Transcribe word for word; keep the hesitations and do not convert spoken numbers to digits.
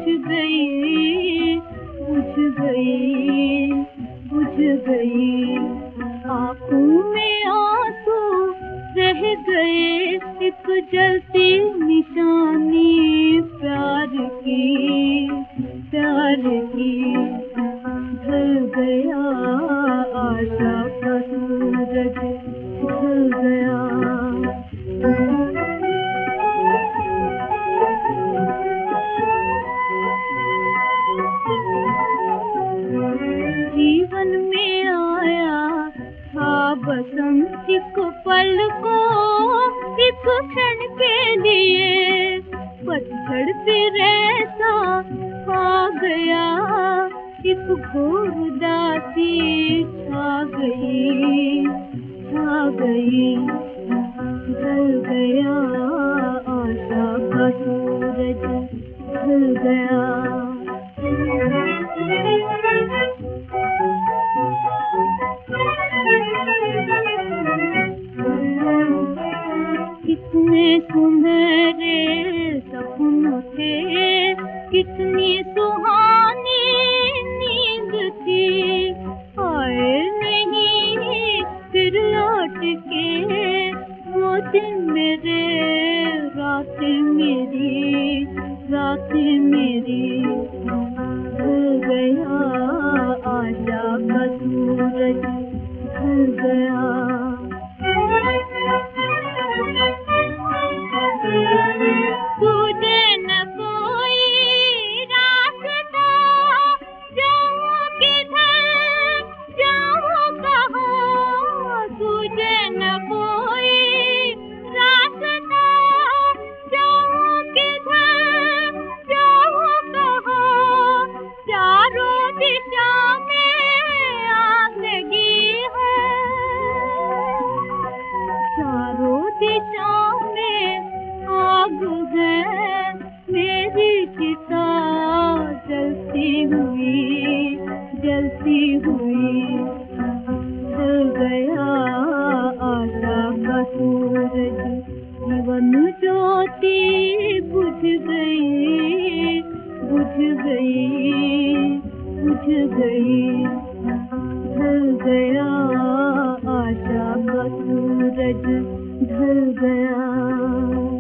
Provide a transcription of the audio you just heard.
गई, बुझ गई, बुझ गई। आँखों में आंसू रह गए, एक जलती निशानी प्यार की, प्यार की। ढल गया आशा का सूरज, ढल गया। जीवन में आया था बसंत एक पल को, एक क्षण के लिए पतझड़ पे रहता आ गया, एक घोर उदासी छा गई, छा गई। ढल गया आशा का सूरज, ढल गया। कितने सुनहरे सपनों थे, कितनी सुहानी नींद थी। आए नहीं फिर लौट के वो दिन मेरे, रातें मेरी, रातें मेरी। ढल गया आशा का सूरज, ढल गया। सूझे न कोई रास्ता, जाऊं किधर, जाऊं कहाँ। सूझे न कोई रास्ता, जाऊं किधर, जाऊं कहाँ। चारों दिशा में आग लगी है, चारों दिशा में आग है। मेरी चिता जलती हुई, जलती हुई। ढल गया आशा का सूरज, जीवन ज्योति बुझ गई, बुझ गई, बुझ गई। ढल गया आशा का सूरज, ढल गया।